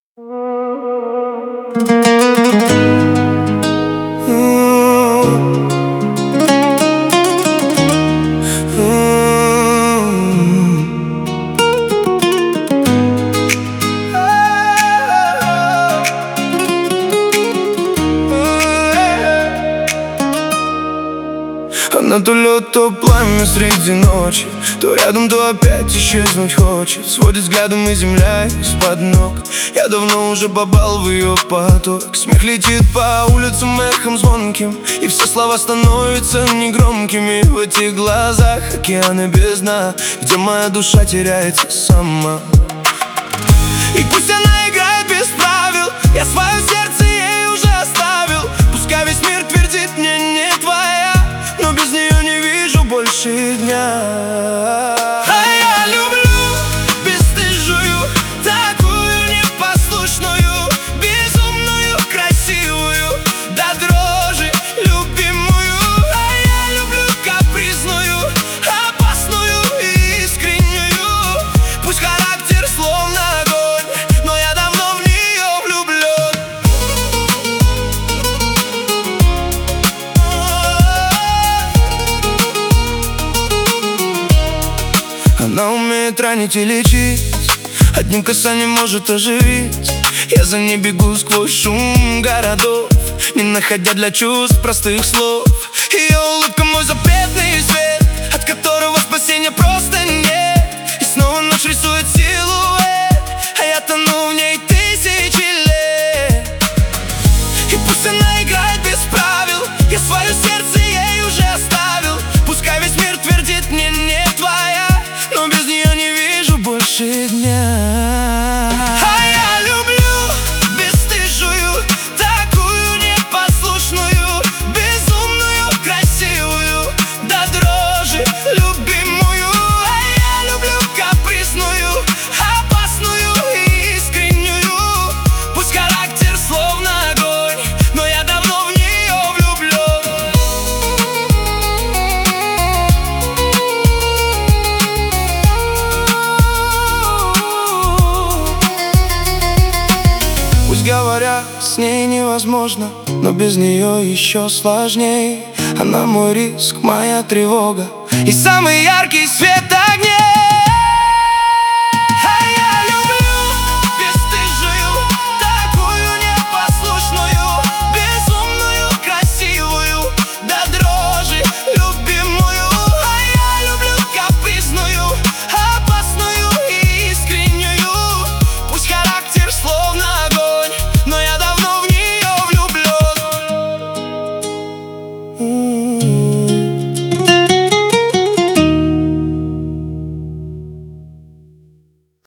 Она то лед, то пламя среди ночи, то рядом, то опять исчезнуть хочет. Сводит взглядом и земля из-под ног. Я давно уже попал в ее поток. Смех летит по улицам эхом звонким, и все слова становятся негромкими. В этих глазах океан и бездна, где моя душа теряется сама. И пусть она играет без правил, я свое сердце ей уже оставил. Пускай весь мир твердит мне: не твоя, но без нее не вижу больше дня. А я люблю бесстыжую, такую непослушную, безумную, красивую, до дрожи любимую. А я люблю капризную, опасную и искреннюю. Пусть характер словно огонь, но я давно в нее влюблен. Она умеет ранить и лечить, одним касанием может оживить. Я за ней бегу сквозь шум городов, не находя для чувств простых слов. Ее улыбка мой запретный свет, от которого спасения просто нет. И снова ночь рисует силуэт, а я тону в ней тысячи лет. И пусть она играет без правил, я свое сердце ей уже оставил. Пускай весь мир твердит мне: не твоя, но без нее не вижу больше дня. А я люблю бесстыжую, такую непослушную, безумную, красивую, до дрожи любимую. А я люблю капризную, опасную и искреннюю. Пусть характер словно огонь, но я давно в нее влюблен. Пусть говорят, с ней невозможно, но без нее еще сложней. Она мой риск, моя тревога и самый яркий свет огней.